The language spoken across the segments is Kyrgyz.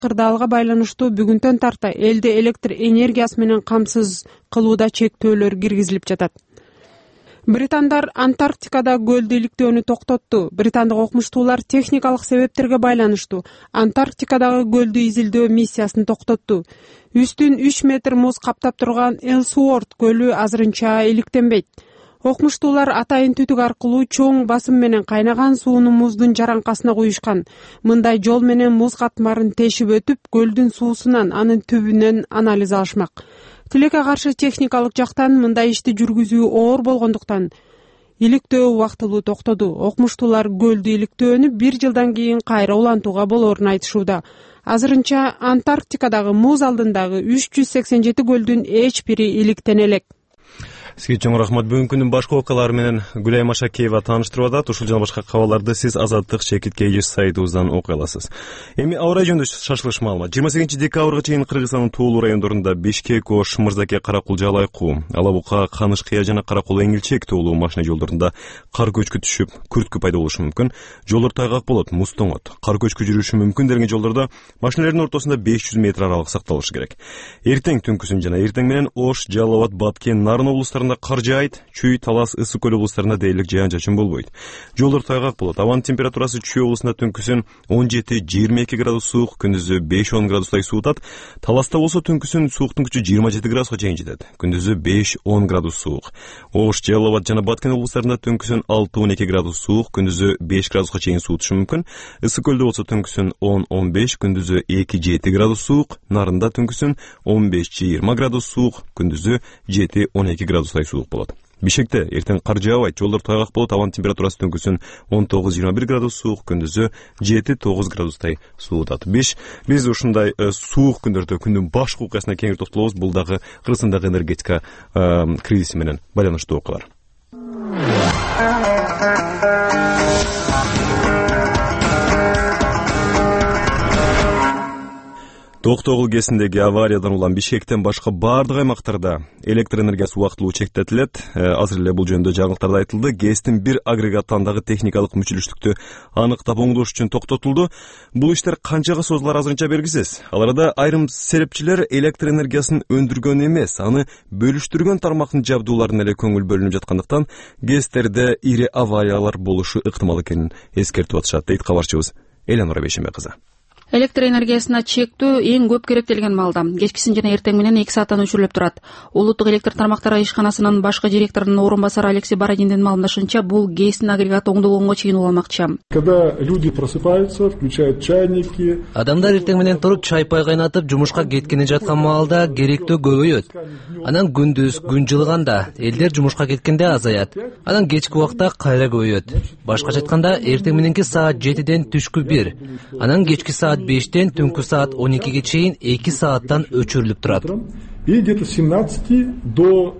кырдаалга байланыштуу бүгүнтөн тарта элди электр энергиясы менен камсыз кылууда чектөөлөр киргизилип жатат. Британдар Антарктикада көлдү иликтөөнү токтотту. Британдык окумуштуулар техникалык себептерге байланыштуу Антарктикадагы көлдү изилдөө миссиясын токтотту. Үстүн 3 метр муз каптап турган Элсуорт көлү азырынча иликтенбейт. Окумуштуулар атайын түтүк аркылуу чоң басым менен кайнаган сууну муздун жаранкасына куюшкан. Мындай жол менен муз катмарын тешип өтүп, көлдүн суусунан, анын түбүнөн анализ алышмак. Тилекке каршы техникалык жактан мындай ишти жүргүзүү оор болгондуктан иликтөө убактылуу токтоду. Окумуштуулар көлдү иликтөөнү 1 жылдан кийин кайра улантууга болоорун айтышууда. Азырынча Антарктикадагы муз алдындагы 387 көлдүн эч бири иликтене элек. Сизге чоң рахмат. Бүгүнкүнүн башка окуялары менен Гүлай Машакеева тааныштырып атат. Ушул жана башка кабарларды сиз Азаттык ЧК сайтыбыздан окуй аласыз. Эми аба ырайы жөнүндө шашылыш маалымат. 28 декабрга чейин Кыргызстандын тоолуу райондорунда Бишкек, Ош, Мырзаке, Каракул, Жалайкуу, Алабука, Канышкыя жана Каракул Эңилчек тоолуу машина жолдорунда кар көчкү түшүп, күрткү пайда болушу мүмкүн. Жолдор тайгак болот, муз тоңот. Кар көчкү жүрүшү мүмкүн делген жолдордо машиналардын ортосунда 500 метр аралык сакталышы керек. Эртең түнкүсүн жана эртең менен Ош, Жалал Абад, Баткен, Нарын облустарында кар жаайт, Чүй, Талас, Ысык көл облустарында дээрлик жаан-чачын болбойт. Жолдор тайгак болот. Абанын температурасы Чүй облусунда түнкүсүн 17-22 градус суук, күндүзү 5-10 градустай суутат. Таласта болсо түнкүсүн сууктун күчү 27 градуска чейин жетет. Күндүзү 5-10 градус суук. Ош, Жалал Абад жана Баткен облустарында түнкүсүн 6-12 градус суук, күндүзү 5 градуска чейин суутушу мүмкүн. Ысык көлдө болсо түнкүсүн 10-15, күндүзү 2-7 градус суук. Нарында түнкүсүн 15-20 градус суук, күндүзү 7-12 градустай суук болот. Бишкекте эртең кар жаабайт, жолдор тайгак болот, абанын температурасы түнкүсүн 19-21 градус суук, күндүзү 7-9 градустай суутат. Биз ушундай суук күндөрдө күндүн башкы окуясына кеңири токтолобуз. Бул дагы Кыргызстандагы энергетика кризиси менен байланыштуу окуялар. Токтогул КЭСиндеги авариядан улам Бишкектен башка бардык аймактарда электр энергиясы убактылуу чектетилет. Азыр эле бул жөнүндө жаңылыктарда айтылды. КЭСтин бир агрегаты андагы техникалык мүчүлүштүктү аныктап оңдош үчүн токтотулду. Бул иштер канчага созулар азырынча белгисиз. Ал арада айрым серепчилер электр энергиясын өндүргөн эмес, аны бөлүштүргөн тармактын жабдууларына эле көңүл бөлүнүп жаткандыктан КЭСтерде ири авариялар болушу ыктымал экенин эскертип атышат, дейт кабарчыбыз Эленора Бейшембек кызы. Электр энергиясына чектөө эң көп керектелген маалда. Кечкисин жана эртең менен 2 сааттан өчүрүлүп турат. Улуттук электр тармактары ишканасынын башкы директорунун орун басары Алексей Бородиндин маалымдашынча, бул КЭСтин агрегаты оңдолгонго чейин уламакчы. Когда люди просыпаются, включают чайники. Адамдар эртең менен туруп чай-пай кайнатып, жумушка кеткени жаткан маалда керектөө көбөйөт. Анан күндүз, күн жылыганда элдер жумушка кеткенде азаят. Анан кечки убакта кайра көбөйөт. Башкача айтканда, эртең мененки саат 7ден түшкү 1, анан кечки саат 5ден түнкү саат 12ге чейин 2 сааттан өчүрүлүп турат. И где-то 17 до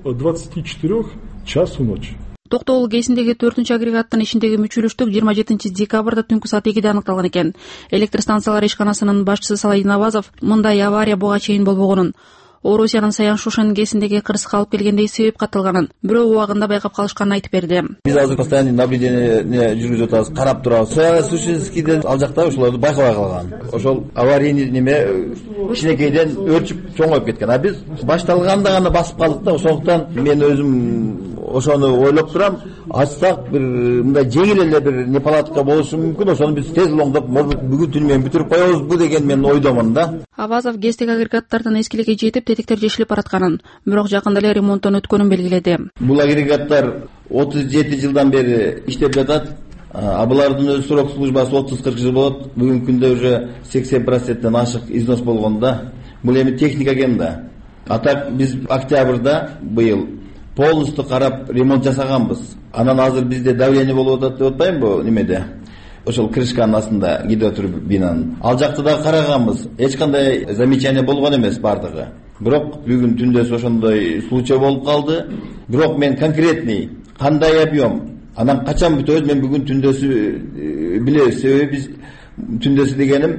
24 часу ночи. Токтогул КЭСиндеги 4-чү агрегаттын ишиндеги мүчүлүштүк 27 декабрда түнкү саат 2де аныкталган экен. Электр станциялары ишканасынын башчысы Саладин Авазов мындай авария буга чейин болбогонун, Орусиянын Саян Шушен КЭСиндеги кырсыкка алып келгендей себеп катталганын, бирөө убагында байкап калышканын айтып берди. Биз азыр постоянный наблюдение жүргүзүп атабыз, карап турабыз. Саян Шушенскийден ал жакта ошолорду байкабай калган. Ошол аварийный неме кичинекейден өрчүп чоңоюп кеткен. А биз башталганда гана басып калдык да, ошондуктан мен өзүм ошону ойлоп турам. Ачсак бир мындай жеңил эле бир непалатка болушу мүмкүн. Ошону биз тез оңдоп, бүгүн түнү менен бүтүрүп коебузбу деген мен ойдомун да. Авазов КЭСтеги агрегаттардын эскиликке жетип, тетиктер жешилип баратканын, бирок жакында эле ремонттон өткөнүн белгиледи. Бул агрегаттар 37 жылдан бери иштеп жатат. Булардын өз срок службасы 30-40 жыл болот. Бүгүнкү күндө уже 80%ден ашык износ болгонда. Бул эми техника экен да. А так биз октябрда быйыл полностью карап ремонт жасаганбыз. Анан азыр бизде давление болуп атат деп атпаймынбы немеде? Ошол крышканын астында гидротурбинанын. Ал жакты да караганбыз. Эч кандай замечание болгон эмес бардыгы. Бирок бүгүн түндө ошондой случай болуп калды. Бирок мен конкретный кандай объем, анан качан бүтөбүз мен бүгүн түндөсү билебиз. Себеби биз түндөсү дегеним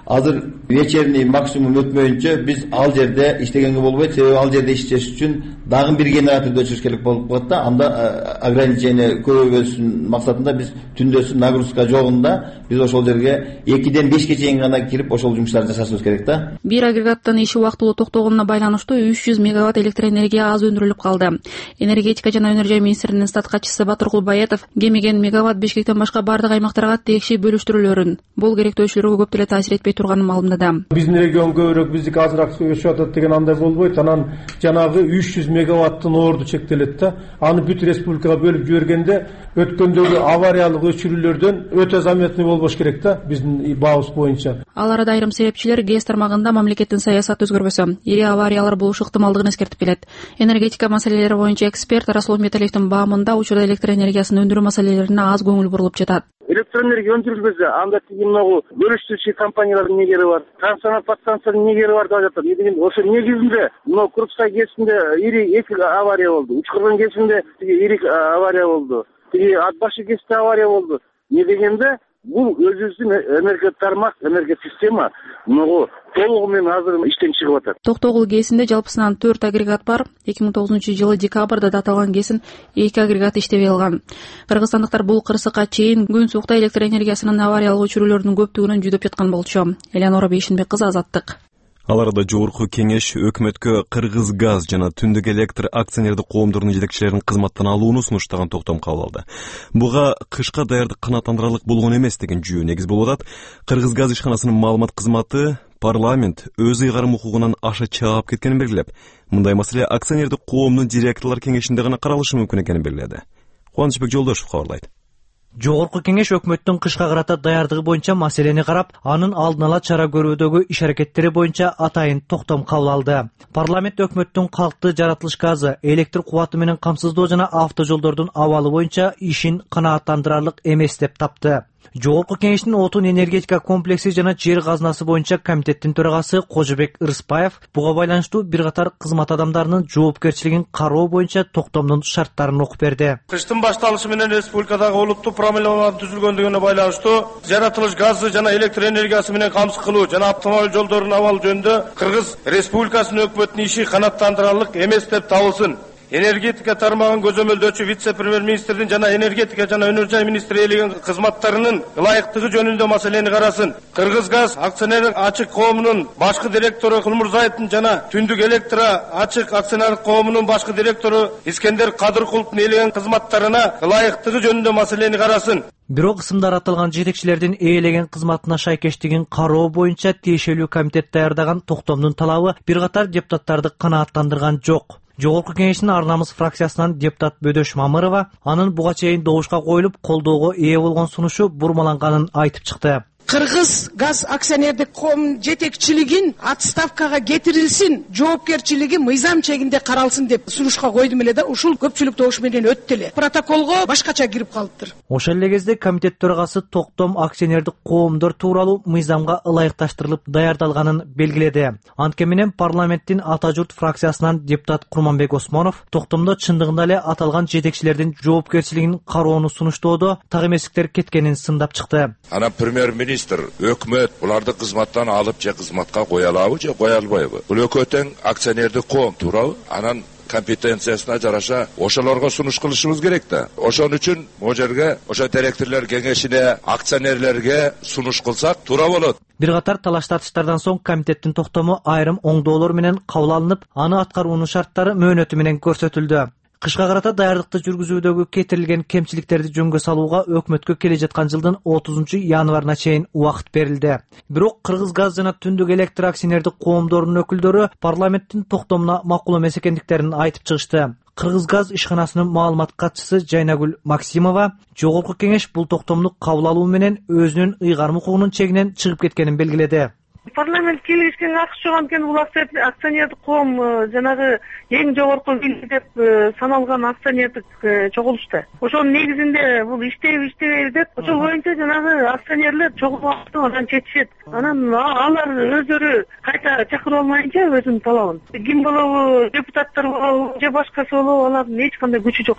азыр вечерний максимум өтмөйүнчө биз ал жерде иштегенге болбойт, себеби ал жерде иштеш үчүн дагы бир генераторду өчүрүш керек болуп калат да. Анда ограничение көбөйбөсүн максатында биз түндөсү нагрузка жогунда биз ошол жерге 2-ден 5ке чейин гана кирип ошол жумуштарды жасашыбыз керек да. Бир агрегаттын иши убактылуу токтогонуна байланыштуу 300 мегаватт электр энергия аз өндүрүлүп калды. Энергетика жана өнөр жай министринин стат катчысы Батыркул Баятов кемиген мегаватт Бишкектен башка бардык аймактарга тегиши бөлүштүрүлөрүн, бул керектөөчүлөргө көп деле таасир этпей турганын маалымдады. Биздин регион көбүрөөк, биздики азыраак өсүп атат деген андай болбойт. Анан жанагы 300 мегаваттын орду чектелет да. Аны бүт республикага бөлүп жибергенде өткөндөгү авариялык өчүрүүлөрдөн өтө заметный болбош керек да биздин баабыз боюнча. Ал арада айрым серепчилер ГЭС тармагында мамлекеттин саясаты өзгөрбөсө ири авариялар болушу ыктымалдыгын эскертип келет. Энергетика маселелери боюнча эксперт Расул Металиевдин баамында учурда электр энергиясын өндүрүү маселелерине аз көңүл бурулуп жатат. Электр энергия өндүрүлбөсө анда тигиногу бөлүштүрүүчү компаниялардын негери бар, трансформатор подстанциянын негери бар деп жатат. Ошо негизинде мына Крупская ГЭСинде ири 2 авария болду. Учкурган ГЭСинде ири авария болду. Ат башы ГЭСте авария болду. Не дегенде бул өзүбүздүн энергия тармак, энергия система муну толугу менен азыр иштен чыгып атат. Токтогул ГЭСинде жалпысынан 4 агрегат бар. 2009-жылы декабрда даталган ГЭСин 2 агрегат иштебей калган. Кыргызстандыктар бул кырсыкка чейин күн суукта электр энергиясынын авариялык өчүрүүлөрүнүн көптүгүнөн жүдөп жаткан болчу. Элеонора Бейшинбек кызы, Азаттык. Ал арада жогорку кеңеш өкмөткө Кыргызгаз жана Түндүк электр акционердик коомдорунун жетекчилерин кызматтан алууну сунуштаган токтом кабыл алды. Буга кышка даярдык канааттандырарлык болгон эмес деген жүйө негиз болуп атат. Кыргызгаз ишканасынын маалымат кызматы парламент өз ыйгарым укугунан аша чаап кеткенин белгилеп, мындай маселе акционердик коомдун директорлор кеңешинде гана каралышы мүмкүн экенин белгиледи. Кубанычбек Жолдошев кабарлайт. Жогорку кеңеш өкмөттүн кышка карата даярдыгы боюнча маселени карап, анын алдын ала чара көрүүдөгү иш-аракеттери боюнча атайын токтом кабыл алды. Парламент өкмөттүн калкты жаратылыш газы, электр кубаты менен камсыздоо жана автожолдордун абалы боюнча ишин канааттандырарлык эмес деп тапты. Жогорку кеңештин отун энергетика комплекси жана жер казынасы боюнча комитеттин төрагасы Кожобек Ырыспаев буга байланыштуу бир катар кызмат адамдарынын жоопкерчилигин кароо боюнча токтомдун шарттарын окуп берди. Кыштын башталышы менен республикадагы олуттук проблемалардын түзүлгөндүгүнө байланыштуу жаратылыш газы жана электр энергиясы менен камсыз кылуу жана автомобиль жолдорунун абалы жөнүндө Кыргыз Республикасынын өкмөтүнүн иши канааттандырарлык эмес деп табылсын. Энергетика тармагын көзөмөлдөөчү вице-премьер-министрдин жана энергетика жана өнөр жай министри ээлеген кызматтарынын ылайыктыгы жөнүндө маселени карасын. Кыргызгаз акционерлик ачык коомунун башкы директору Кылмурзаевдин жана Түндүк электр ачык акционерлик коомунун башкы директору Искендер Кадыркуловдун ээлеген кызматтарына ылайыктыгы жөнүндө маселени карасын. Бирок ысымдар аталган жетекчилердин ээлеген кызматына шайкештигин кароо боюнча тиешелүү комитет даярдаган токтомдун талабы бир катар депутаттарды канааттандырган жок. Жогорку кеңештин Ар намыс фракциясынан депутат Бөдөш Мамырова анын буга чейин добушка коюлуп колдоого ээ болгон сунушу бурмаланганын айтып чыкты. Кыргызгаз акционердик коомунун жетекчилигин отставкага кетирилсин, жоопкерчилиги мыйзам чегинде каралсын деп сунушка койдум эле да, ушул көпчүлүк добуш менен өттү эле. Протоколго башкача кирип калыптыр. Ошол эле кезде комитет төрагасы токтом акционердик коомдор тууралуу мыйзамга ылайыкташтырылып даярдалганын белгиледи. Антке менен парламенттин Ата журт фракциясынан депутат Курманбек Осмонов токтомдо чындыгында эле аталган жетекчилердин жоопкерчилигин кароону сунуштоодо так эместиктер кеткенин сындап чыкты. Анан премьер-министр өкмөт буларды кызматтан алып же кызматка кое алабы же кое албайбы? Бул өкмөттүн акционердик коом туурабы? Анан компетенциясына жараша ошолорго сунуш кылышыбыз керек да. Ошон үчүн могу жерге ошо директорлор кеңешине, акционерлерге сунуш кылсак туура болот. Бир катар талаш тартыштардан соң комитеттин токтому айрым оңдоолор менен кабыл алынып, аны аткаруунун шарттары мөөнөтү менен көрсөтүлдү. Кышка карата даярдыкты жүргүзүүдөгү кетирилген кемчиликтерди жөнгө салууга өкмөткө келе жаткан жылдын 30-январына чейин убакыт берилди. Бирок Кыргызгаз жана Түндүк электр акционердик коомдорунун өкүлдөрү парламенттин токтомуна макул эмес экендиктерин айтып чыгышты. Кыргызгаз ишканасынын маалымат катчысы Жайнагүл Максимова жогорку кеңеш бул токтомду кабыл алуу менен өзүнүн ыйгарым укугунун чегинен чыгып кеткенин белгиледи. Парламент келишкен акча жок анткени бул акционердик коом жанагы эң жогорку билим деп саналган акционердик чогулушта. Ошонун негизинде бул иштейби деп, ошол боюнча жанагы акционерлер чогулуп анан чечишет. Анан алар өздөрү кайта чакырып алмайынча өзүнүн талабын. Ким болобу, депутаттар болобу же башкасы болобу, алардын эч кандай күчү жок да.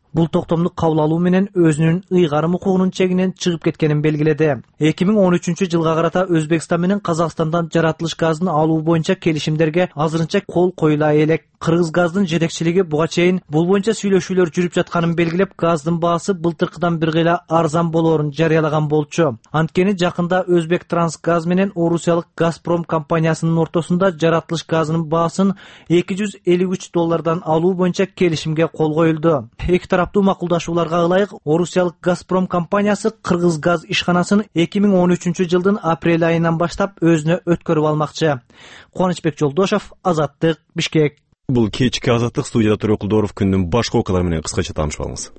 Бул токтомду кабыл алуу менен өзүнүн ыйгарым укугунун чегинен чыгып кеткенин белгиледи. 2013-жылга карата Өзбекстан менен Казакстандан жаратылыш газын алуу боюнча келишимдерге азырынча кол коюла элек. Кыргыз газдын жетекчилиги буга чейин бул боюнча сүйлөшүүлөр жүрүп жатканын белгилеп, газдын баасы былтыркыдан бир кыйла арзан болоорун жарыялаган болчу. Анткени жакында Өзбек Трансгаз менен Орусиялык Газпром компаниясынын ортосунда жаратылыш газынын баасын $253 алуу боюнча келишимге кол коюлду. Эки тараптуу макулдашууларга ылайык Орусиялык Газпром компаниясы Кыргыз газ ишканасын 2013-жылдын апрель айынан баштап өзүнө өткөрүп алмакчы. Кубанычбек Жолдошов, Азаттык, Бишкек. Бул кечки Азаттык, студияда Тургул Кулдоров. Күндүн башка окуялары менен кыскача таанышып алыңыз.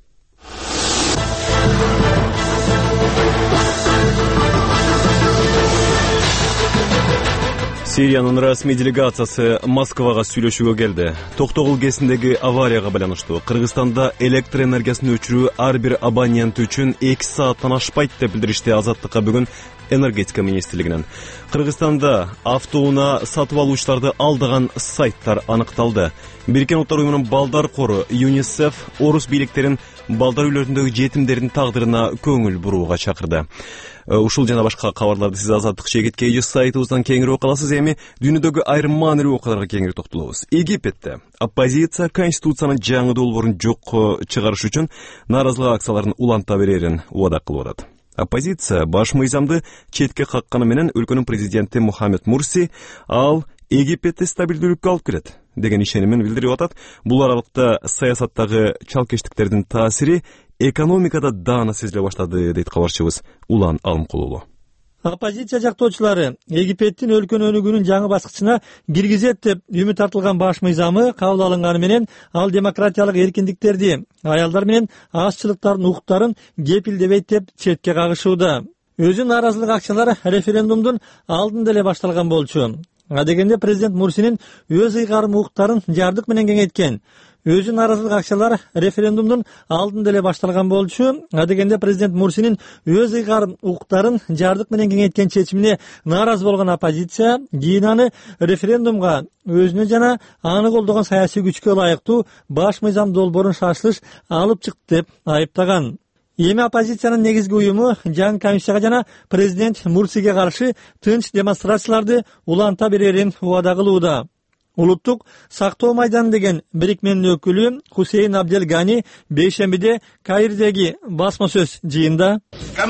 Сириянын расмий делегациясы Москвага сүйлөшүүгө келди. Токтогул КЭСиндеги аварияга байланыштуу Кыргызстанда электр энергиясын өчүрүү ар бир абонент үчүн 2 сааттан ашпайт деп билдиришти Азаттыкка бүгүн энергетика министрлигинен. Кыргызстанда автоунаа сатып алуучуларды алдаган сайттар аныкталды. Бириккен Улуттар уюмунун балдар кору ЮНИСЕФ орус бийликтерин балдар үйлөрүндөгү жетимдердин тагдырына көңүл бурууга чакырды. Ушул жана башка кабарларды сиз Азаттык чекит сайтыбыздан кеңири окуя аласыз. Эми дүйнөдөгү айрым маанилүү окуяларга кеңири токтолобуз. Египетте оппозиция конституциянын жаңы долбоорун жок чыгарыш үчүн нааразылык акцияларын уланта берерин убада кылып атат. Оппозиция баш мыйзамды четке какканы менен өлкөнүн президенти Мухаммед Мурси ал Египетти стабилдүүлүккө алып келет деген ишенимин билдирип атат. Бул аралыкта саясаттагы чалкештиктердин таасири экономикада даана сезиле баштады, дейт кабарчыбыз Улан Алымкулулу. Оппозиция жактоочулары Египеттин өлкөнү өнүгүүнүн жаңы баскычына киргизет деп үмүт артылган баш мыйзамы кабыл алынганы менен ал демократиялык эркиндиктерди, аялдар менен азчылыктардын укуктарын кепилдебейт деп четке кагышууда. Өзү нааразылык акциялары референдумдун алдында эле башталган болчу. Адегенде президент Мурсинин өз ыйгарым укуктарын жардык менен кеңейткен. Өзү нааразылык акциялары референдумдун алдында эле башталган болчу. Адегенде президент Мурсинин өз ыйгарым укуктарын жардык менен кеңейткен чечимине нааразы болгон оппозиция кийин аны референдумга өзүнө жана аны колдогон саясий күчкө ылайыктуу баш мыйзам долбоорун шашылыш алып чыкты деп айыптаган. Эми оппозициянын негизги уюму жаңы комиссияга жана президент Мурсиге каршы тынч демонстрацияларды уланта берерин убада кылууда. Улуттук сактоо майданы деген бирикменин өкүлү Хусейн Абдел Гани бейшембиде Каирдеги басма сөз жыйында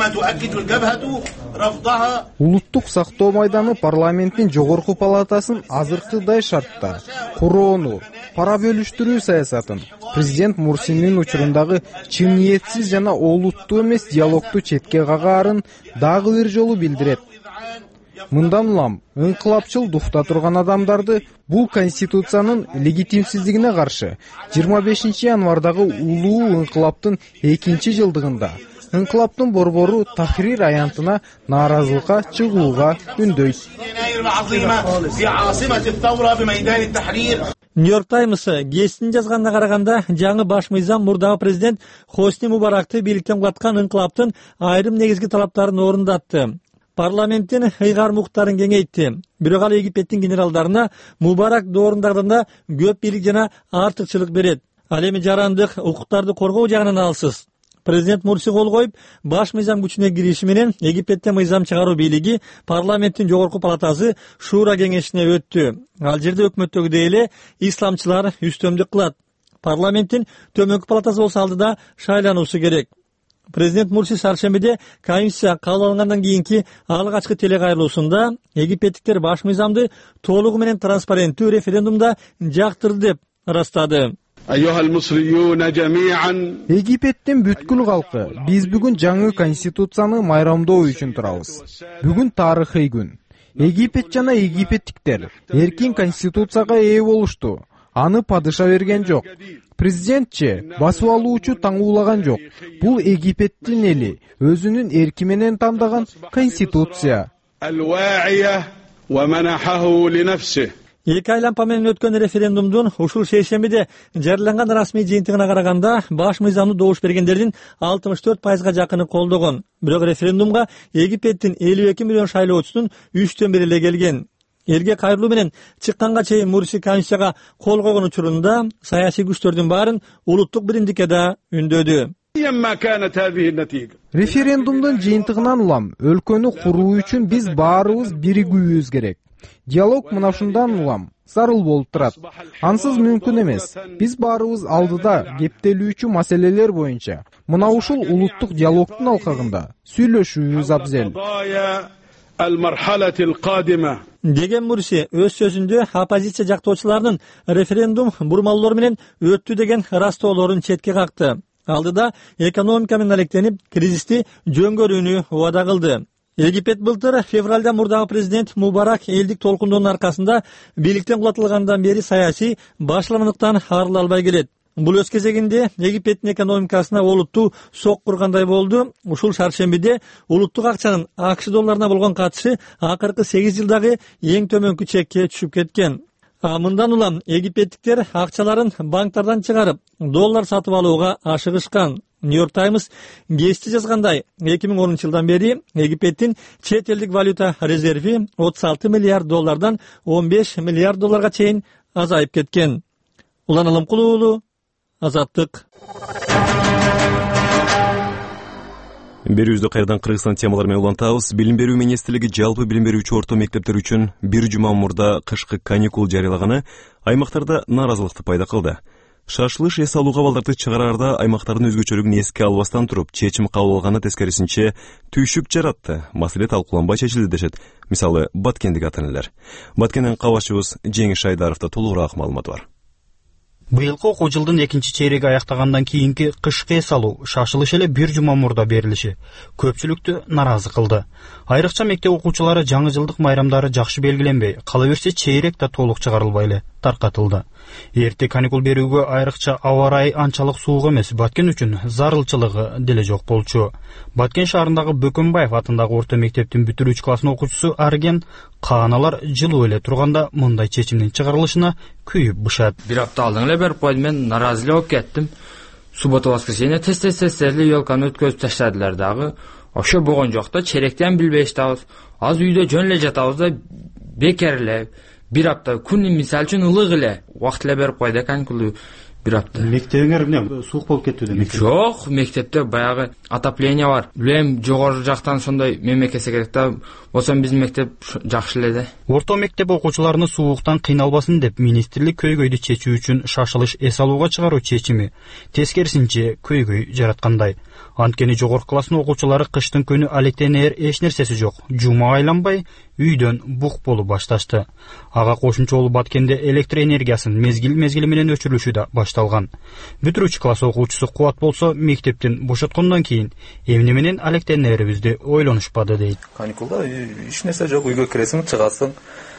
Улуттук сактоо майданы парламенттин жогорку палатасын азыркыдай шартта куроону, пара бөлүштүрүү саясатын президент Мурсинин учурундагы чын ниетсиз жана олуттуу эмес диалогту четке кагаарын дагы бир жолу билдирет. Мындан улам ыңкылапчыл духта турган адамдарды бул конституциянын легитимсиздигине каршы 25 январдагы улуу ыңкылаптын 2-жылдыгында ыңкылаптын борбору Тахрир аянтына нааразылыкка чыгууга үндөйт. Нью-Йорк Таймсы КЭСтин жазганына караганда жаңы баш мыйзам мурдагы президент Хосни Мубаракты бийликтен кулаткан ыңкылаптын айрым негизги талаптарын орундатты. Парламенттин ыйгарым укуктарын кеңейтти. Бирок ал Египеттин генералдарына Мубарак доорундарында көп бийлик жана артыкчылык берет. Ал эми жарандык укуктарды коргоо жагынан алсыз. Президент Мурси кол коюп, баш мыйзам күчүнө кириши менен Египетте мыйзам чыгаруу бийлиги парламенттин жогорку палатасы Шура кеңешине өттү. Ал жерде өкмөттөгүдөй эле исламчылар үстөмдүк кылат. Парламенттин төмөнкү палатасы болсо алдыда шайлануусу керек. Президент Мурси шаршембиде комиссия кабыл алынгандан кийинки алгачкы телекайрылуусунда египеттиктер баш мыйзамды толугу менен транспаrenттүү референдумда жактырды деп ырастады. Египеттин бүткүл калкы, биз бүгүн жаңы конституцияны майрамдоо үчүн турабыз. Бүгүн тарыхый күн. Египет жана египеттиктер эркин конституцияга ээ болушту. Аны падыша берген жок. Президентче басып алуучу таңуулаган жок. Бул Египеттин эли өзүнүн эрки менен тандаган конституция. 2 айланпа менен өткөн референдумдун ушул шейшембиде жарыяланган расмий жыйынтыгына караганда баш мыйзамды добуш бергендердин 64%га жакыны колдогон. Бирок референдумга Египеттин 52 миллион шайлоочусунун 3/1 эле келген. элге кайрылуу менен чыкканга чейин Мурси конституцияга кол койгон учурунда саясий күчтөрдүн баарын улуттук биримдикке да үндөдү. Референдумдун жыйынтыгынан улам өлкөнү куруу үчүн биз баарыбыз биригүүбүз керек. Диалог мына ушундан улам зарыл болуп турат. Ансыз мүмкүн эмес. Биз баарыбыз алдыда кептелүүчү маселелер боюнча мына ушул улуттук диалогдун алкагында сүйлөшүүбүз абзел. Деген Мурси өз сөзүндө оппозиция жактоочуларынын референдум бурмалоолор менен өттү деген ырастоолорун четке какты. Алдыда экономика менен алектенип, кризисти жөнгөрүүнү убада кылды. Египет былтыр февралда мурдагы президент Мубарак элдик толкундоонун аркасында бийликтен кулатылгандан бери саясий башланмалыктан арыла албай келет. Бул өз кезегинде Египеттин экономикасына олуттуу сок кургандай болду. Ушул шаршембиде улуттук акчанын АКШ долларына болгон катышы акыркы 8 жылдагы эң төмөнкү чекке түшүп кеткен. Мындан улам египеттиктер акчаларын банктардан чыгарып, доллар сатып алууга ашыгышкан. Нью-Йорк Таймс кечти жазгандай, 2010 жылдан бери Египеттин чет элдик валюта резерви 36 миллиард доллардан 15 миллиард долларга чейин азайып кеткен. Улан Алымкулуу уулу, Азаттык. Берүүбүздү кайрадан Кыргызстан темалары менен улантабыз. Билим берүү министрлиги жалпы билим берүүчү орто мектептер үчүн бир жума мурда кышкы каникул жарыялаганы аймактарда наразылыкты пайда кылды. Шашлыш эс алууга балдарды чыгараарда аймактардын өзгөчөлүгүн эске албастан туруп, чечим кабыл алганы тескерисинче түйшүк жаратты. Маселе талкууланбай чечилди дешет. Мисалы, Баткендик ата-энелер. Баткенден кабарчыбыз Жеңиш Айдаровда толугураак маалымат бар. Быйылкы окуу жылдын экинчи чейреги аяктагандан кийинки кышкы эс алуу шашылыш эле бир жума мурда берилиши көпчүлүктү наразы кылды. Айрыкча мектеп окуучулары жаңы жылдык майрамдары жакшы белгиленбей, кала берсе чейрек да толук чыгарылбай эле таркатылды. Эрте каникул берүүгө айрыкча аба ырайы анчалык суук эмес, Баткен үчүн зарылчылыгы деле жок болчу. Баткен шаарындагы Бөкөнбаев атындагы орто мектептин бүтүрүүчү класстын окуучусу Арген кааналар жылуу эле турганда мындай чечимдин чыгарылышына күйүп бышат. Бир апта алдын эле берип койдум, мен наразы эле болуп кеттим. Суббота воскресенье тез-тез елканы өткөзүп таштадылар дагы. Ошо болгон жок да, черектен билбей иштебиз. Az үйдө жөн эле жатабыз да, бекер эле. Бир апта күн мисалы үчүн ылык эле. Убакыт эле берип койду каникулду бир апта. Мектебиңер эмне суук болуп кетти деп? Жок, мектепте баягы отопление бар. Билем, жогору жактан сондай мемлекетсе керек да. Болсо биздин мектеп жакшы эле да. Орто мектеп окуучуларыны сууктан кыйналбасын деп министрлик көйгөйдү чечүү үчүн шашылыш эс алууга чыгаруу чечими тескерисинче көйгөй жараткандай. Анткени жогорку класстын окуучулары кыштын күнү алектенер эч нерсеси жок. Жума айланбай үйдөн бук болуп башташты. Ага кошумча болуп Баткенде электр энергиясын мезгил менен өчүрүлүшү да башталган. Бүтүрүүчү класс окуучусу Кубат болсо мектептин бошоткондон кийин эмне менен алектенерибизди ойлонушпады дейт. Каникулда эч нерсе жок, үйгө киресиң, чыгасың,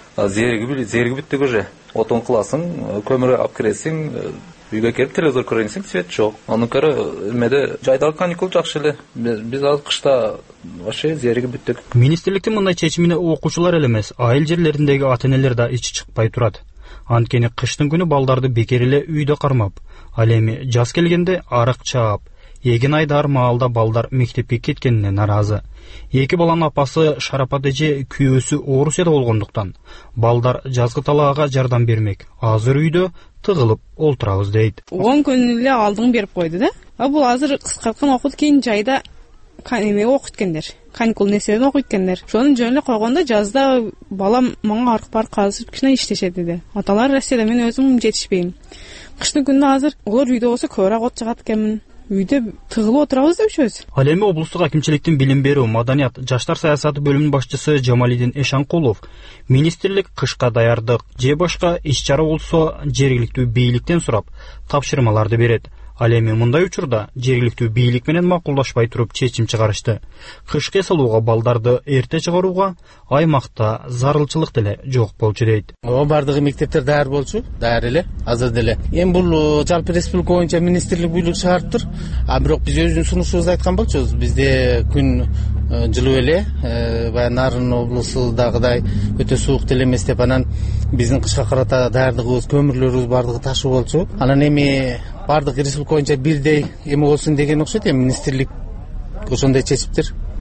зерги бүттүк уже. Отон кыласың, көмүр алып киресиң, үйгө келип телевизор көрөсүң, свет жок. Анын көрө эмеде жайдагы каникул жакшы эле. Биз азыр кышта вообще зерги бүттүк. Министрликтин мындай чечимине окуучулар эле эмес, айыл жерлериндеги ата-энелер да ичи чыкпай турат. Анткени кыштын күнү балдарды бекер эле үйдө кармап, ал эми жаз келгенде арык чаап, эгин айдар маалда балдар мектепке кеткенине наразы. Эки баланын апасы Шарапат эже күйөөсү Орусияда болгондуктан балдар жазгы талаага жардам бермек. Азыр үйдө тыгылып олтурабыз дейт. 10 күн эле алдын берип койду да. Бул азыр кыскарткан окут кийин жайда эме окуйт экендер. Каникул нерседен окуйт экендер. Ошону жөн эле койгондо жазда балам мага аркы бар казып кичине иштешет деди. Аталар Россияда, мен өзүм жетишпейм. Кыштын күнүндө азыр олар үйдө болсо көбүрөөк от жагат экенмин. Үйдө тыгылып отурабыз депчүбүз. Ал эми облустук акимчиликтин билим берүү, маданият, жаштар саясаты бөлүмүнүн башчысы Жамалидин Эшанкулов министрлик кышка даярдык же башка иш-чара болсо жергиликтүү бийликтен сурап тапшырмаларды берет. Ал эми мындай учурда жергиликтүү бийлик менен макулдашпай туруп чечим чыгарышты. Кышкы эс алууга балдарды эрте чыгарууга аймакта зарылчылык деле жок болчу дейт. Бардыгы мектептер даяр болчу, даяр эле, азыр деле. Эми бул жалпы республика боюнча министрлик буйрук чыгарыптыр. Бирок биз өзүбүздүн сунушубузду айткан болчубуз. Бизде күн жылуу эле, баягы Нарын облусундагыдай өтө суук деле эмес деп, анан биздин кышка карата даярдыгыбыз, көмүрлөрүбүз бардыгы ташуу болчу. Анан эми бардык республика боюнча бирдей эме болсун деген окшойт. Эми министрлик ошондой чечиптир.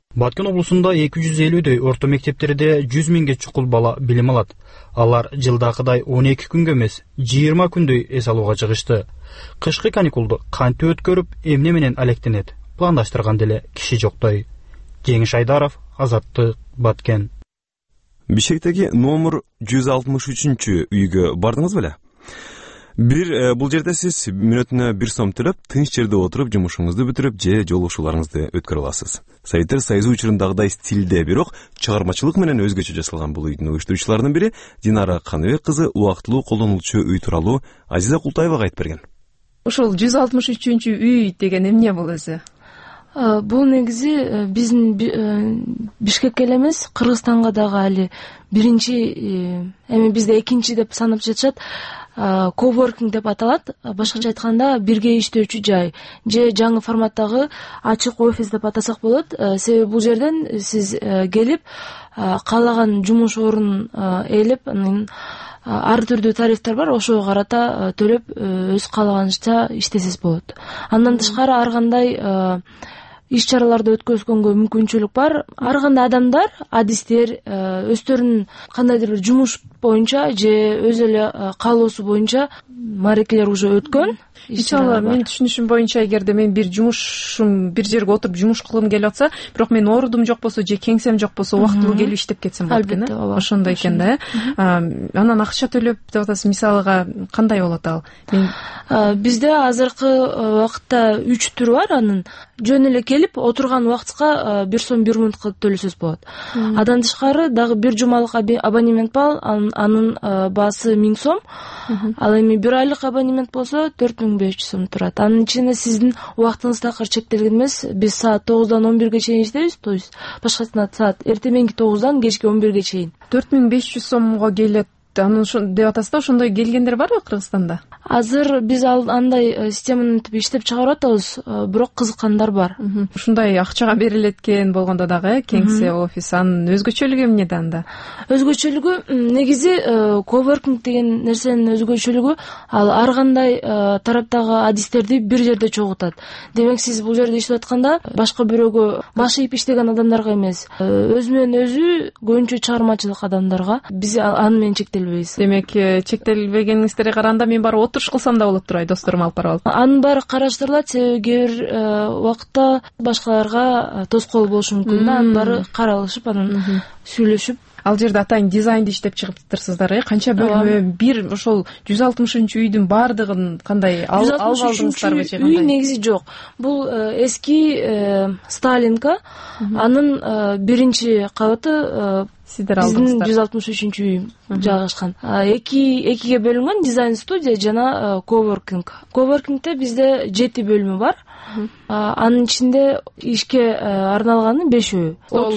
Баткен облусунда 250дөй орто мектептерде 100 миңге чукул бала билим алат. Алар жылдакыдай 12 күнгө эмес, 20 күндөй эс алууга чыгышты. Кышкы каникулду кантип өткөрүп, эмне менен алектенет? Пландаштырган деле киши жоктой. Жеңиш Айдаров, Азаттык, Баткен. Бишкектеги номер 163 үйгө бардыңыз беле? Бул жерде сиз мүнөтүнө 1 сом төлөп, тынч жерде отуруп жумушуңузду бүтүрүп же жолугушууларыңызды өткөрө аласыз. Советтер Союзу учурундагыдай стилде, бирок чыгармачылык менен өзгөчө жасалган бул үйдүн уюштуруучуларынын бири Динара Каныбек кызы убактылуу колдонулчу үй тууралуу Азиза Култаевага айтып берген. Ушул 163-үй деген эмне бул өзү? Бул негизи биздин Бишкекке эле эмес, Кыргызстанга дагы али биринчи, эми бизде экинчи деп санап жатышат, коворкинг деп аталат. Башкача айтканда бирге иштөөчү жай же жаңы форматтагы ачык офис деп атасак болот. Себеби бул жерден сиз келип каалаган жумуш ордун ээлеп, анан ар түрдүү тарифтер бар, ошого карата төлөп өз каалаганыңызча иштесеңиз болот. Андан тышкары ар кандай иш-чараларды өткөзгөнгө мүмкүнчүлүк бар. Ар кандай адамдар, адистер өздөрүнүн кандайдыр бир жумуш боюнча же өз эле каалоосу боюнча маарекелер уже өткөн. Мисалы, мен түшүнүшүм боюнча, эгерде мен бир жумушум, бир жерге отуруп жумуш кылгым келип атса, бирок мен ордум жок болсо же кеңсем жок болсо, убактылуу келип иштеп кетсем болот экен. Албетте, ооба. Ошондой экен да. Анан акча төлөп деп атасыз, мисалга кандай болот ал? Бизде азыркы убакытта 3 түрү бар. Анын жөн эле келип отурган убактка 1 сом 1 минут кылып төлөсөз болот. Адан тышкары дагы бир жумалык абонемент бар, анын баасы 1000 сом. Ал эми 1 айлык абонемент болсо 4500 сом турат. Анын ичинде сиздин убактыңыз такыр чектелген эмес. Биз саат 9-дан 11-ге чейин иштейбиз, то есть башкача саат эртеменки 9-дан кечки 11-ге чейин. 4500 сомго келет. Анын деп атасыз да, ошондой келгендер барбы Кыргызстанда? Азыр биз андай системаны иштеп чыгарып атабыз, бирок кызыккандар бар. Ушундай акчага берилет экен болгондо дагы кеңсе, офис, анын өзгөчөлүгү эмнеде анда? Өзгөчөлүгү негизи коворкинг деген нерсенин өзгөчөлүгү ал ар кандай тараптагы адистерди бир жерде чогултат. Демек сиз бул жерде иштеп атканда башка бирөөгө баш ийип иштеген адамдарга эмес, өзү менен өзү көбүнчө чыгармачылык адамдарга, биз аны менен чектелбейбиз. Демек чектелбегениңиздерге караганда мен барып отуруш кылсам да болот турбайбы, досторум алып барып алып? Анын баары караштырылат, себеби кээ бир убакытта башкаларга тоскоол болушу мүмкүн да, анын баары каралышып, анан сүйлөшүп. Ал жерде атайын дизайнды иштеп чыгыптырсыздар, канча бөлмө, бир ошол 160-үйдүн баардыгын кандай алып алдыңыздарбы же кандай? Үй негизи жок. Бул эски Сталинка, анын биринчи кабаты сиздер алдыңыздар. Биздин 163-үй жайгашкан. Экиге бөлүнгөн дизайн студия жана коворкинг. Коворкингде бизде 7 бөлмө бар. Анын ичинде ишке арналганы 5-өө.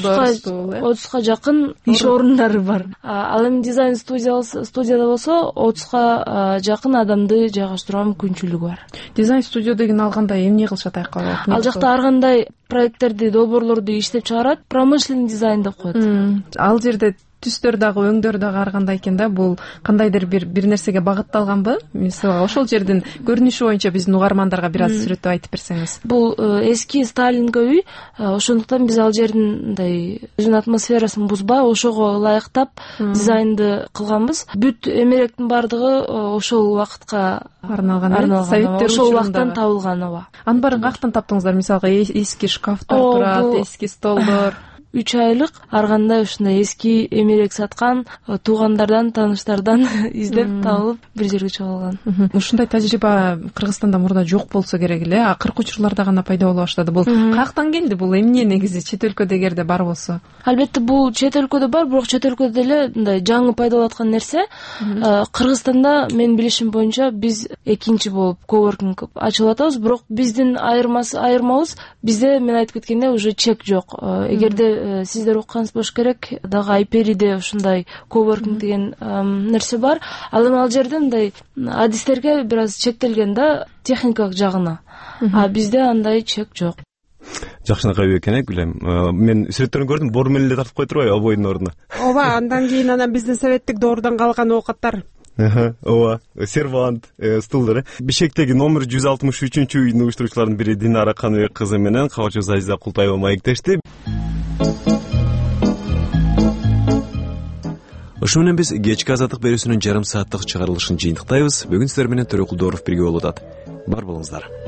30га жакын иш орундары бар. Ал эми дизайн студияда болсо 30га жакын адамды жайгаштырууга мүмкүнчүлүгү бар. Дизайн студия деген алганда эмне кылышат айкалып? Ал жакта ар кандай проекттерди, долбоорлорду иштеп чыгарат, промышленный дизайн деп коет. Ал жерде түстөр дагы, өңдөр дагы ар кандай экен да, бул кандайдыр бир нерсеге багытталганбы? Мисалы, ошол жердин көрүнүшү боюнча биздин угармандарга бир аз сүрөттөп айтып берсеңиз. Бул эски Сталинка үй, ошондуктан биз ал жердин өзүнүн атмосферасын бузбай, ошого ылайыктап дизайнды кылганбыз. Бүт эмеректин баардыгы ошол убакытка арналган. Советтер ошол убакыттан табылган, ооба. Анын баарын каяктан таптыңыздар? Мисалга, эски шкафтар турат, эски столдор. 3 айлык ар кандай ушундай эски эмерек саткан туугандардан, тааныштардан издеп табылып бир жерге чогулган. Ушундай тажрыйба Кыргызстанда мурда жок болсо керек эле, акыркы учурларда гана пайда боло баштады. Бул каяктан келди? Бул эмне негизи чет өлкөдө эгерде бар болсо? Албетте бул чет өлкөдө бар, бирок чет өлкөдө деле мындай жаңы пайда болуп аткан нерсе. Кыргызстанда менин билишим боюнча биз экинчи болуп коворкинг ачылып атабыз, бирок биздин айырмабыз бизде, мен айтып кеткендей, уже чек жок. Эгерде сиздер укканыңыз болуш керек, дагы Айпериде ушундай коворкинг деген нерсе бар. Ал эми ал жерде мындай адистерге бир аз чектелген да, техникалык жагына. А бизде андай чек жок. Жакшынакай экен, Гүлем. Мен сүрөттөрүн көрдүм, бор менен эле тартып кой турбайбы обойдун ордуна? Ооба, андан кийин анан биздин советтик доордон калган оокаттар. Ооба, сервант, стулдар. Бишкектеги номер 163-үйдүн уюштуруучуларынын бири Динара Каныбек кызы менен кабарчыбыз Азиза Култаева маектешти. Ошо менен биз кечки азаттык берүүсүнүн жарым сааттык чыгарылышын жыйынтыктайбыз. Бүгүн сиздер менен Төрөкулдоров бирге болуп атат. Бар болуңуздар.